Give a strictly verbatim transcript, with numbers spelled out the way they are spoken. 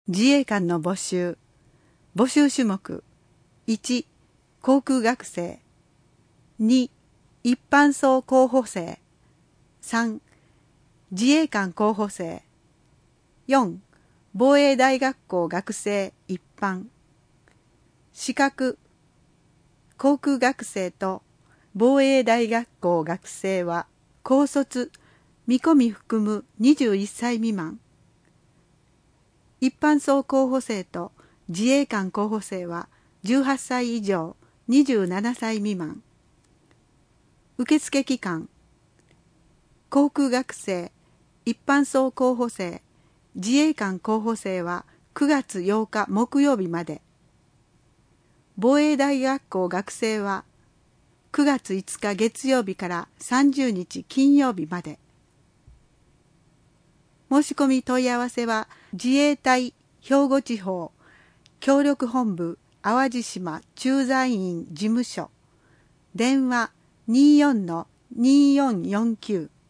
自衛官の募集。募集種目。いち、航空学生。に、一般層候補生。さん、自衛官候補生。よん、防衛大学校学生一般。資格。航空学生と防衛大学校学生は高卒、見込み含むにじゅういっさい未満。一般層候補生と自衛官候補生はじゅうはっさい以上にじゅうななさい未満。受付期間。航空学生、一般層候補生、自衛官候補生はくがつようか木曜日まで。防衛大学校学生はくがついつか月曜日からさんじゅうにち金曜日まで。申し込み問い合わせは自衛隊兵庫地方協力本部淡路島駐在員事務所電話 にじゅうよんのにじゅうよんよんきゅう